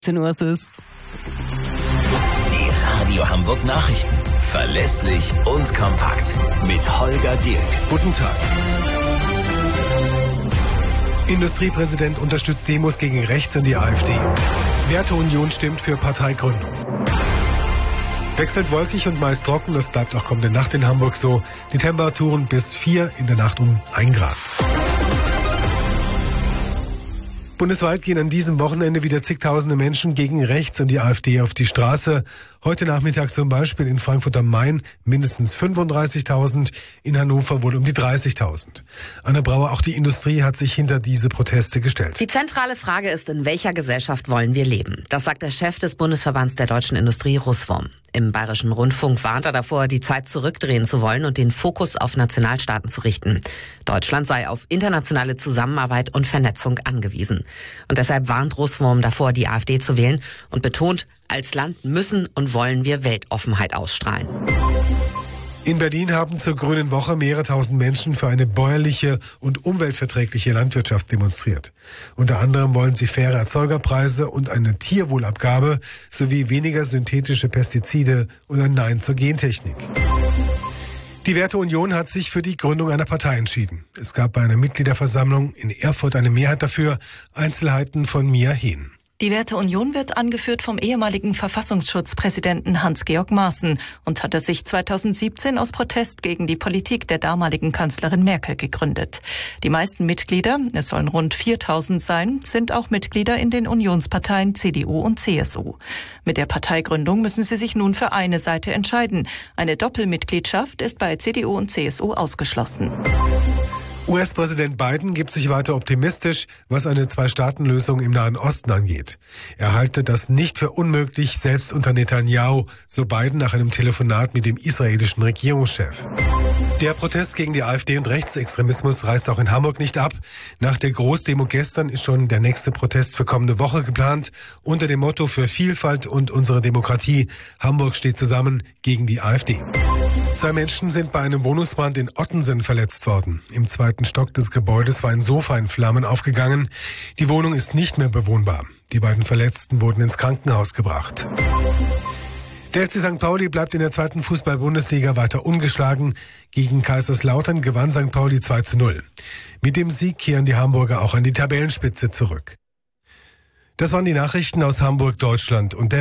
10 Uhr ist es. Die Radio Hamburg Nachrichten. Verlässlich und kompakt. Mit Holger Dirk. Guten Tag. Industriepräsident unterstützt Demos gegen rechts und die AfD. Werteunion stimmt für Parteigründung. Wechselt wolkig und meist trocken, das bleibt auch kommende Nacht in Hamburg so. Die Temperaturen bis 4, in der Nacht um 1 Grad. Bundesweit gehen an diesem Wochenende wieder zigtausende Menschen gegen rechts und die AfD auf die Straße. Heute Nachmittag zum Beispiel in Frankfurt am Main mindestens 35.000, in Hannover wohl um die 30.000. Anne Brauer, auch die Industrie hat sich hinter diese Proteste gestellt. Die zentrale Frage ist, in welcher Gesellschaft wollen wir leben? Das sagt der Chef des Bundesverbands der deutschen Industrie, Russwurm. Im Bayerischen Rundfunk warnt er davor, die Zeit zurückdrehen zu wollen und den Fokus auf Nationalstaaten zu richten. Deutschland sei auf internationale Zusammenarbeit und Vernetzung angewiesen. Und deshalb warnt Russwurm davor, die AfD zu wählen und betont, als Land müssen und wollen wir Weltoffenheit ausstrahlen. In Berlin haben zur Grünen Woche mehrere tausend Menschen für eine bäuerliche und umweltverträgliche Landwirtschaft demonstriert. Unter anderem wollen sie faire Erzeugerpreise und eine Tierwohlabgabe sowie weniger synthetische Pestizide und ein Nein zur Gentechnik. Die Werteunion hat sich für die Gründung einer Partei entschieden. Es gab bei einer Mitgliederversammlung in Erfurt eine Mehrheit dafür. Einzelheiten von Mia Hehn. Die Werteunion wird angeführt vom ehemaligen Verfassungsschutzpräsidenten Hans-Georg Maaßen und hatte sich 2017 aus Protest gegen die Politik der damaligen Kanzlerin Merkel gegründet. Die meisten Mitglieder, es sollen rund 4.000 sein, sind auch Mitglieder in den Unionsparteien CDU und CSU. Mit der Parteigründung müssen sie sich nun für eine Seite entscheiden. Eine Doppelmitgliedschaft ist bei CDU und CSU ausgeschlossen. US-Präsident Biden gibt sich weiter optimistisch, was eine Zwei-Staaten-Lösung im Nahen Osten angeht. Er halte das nicht für unmöglich, selbst unter Netanyahu, so Biden nach einem Telefonat mit dem israelischen Regierungschef. Der Protest gegen die AfD und Rechtsextremismus reißt auch in Hamburg nicht ab. Nach der Großdemo gestern ist schon der nächste Protest für kommende Woche geplant. Unter dem Motto für Vielfalt und unsere Demokratie. Hamburg steht zusammen gegen die AfD. 2 Menschen sind bei einem Wohnungsbrand in Ottensen verletzt worden. Im 2. Stock des Gebäudes war ein Sofa in Flammen aufgegangen. Die Wohnung ist nicht mehr bewohnbar. Die beiden Verletzten wurden ins Krankenhaus gebracht. Der FC St. Pauli bleibt in der 2. Fußball-Bundesliga weiter ungeschlagen. Gegen Kaiserslautern gewann St. Pauli 2:0. Mit dem Sieg kehren die Hamburger auch an die Tabellenspitze zurück. Das waren die Nachrichten aus Hamburg, Deutschland und der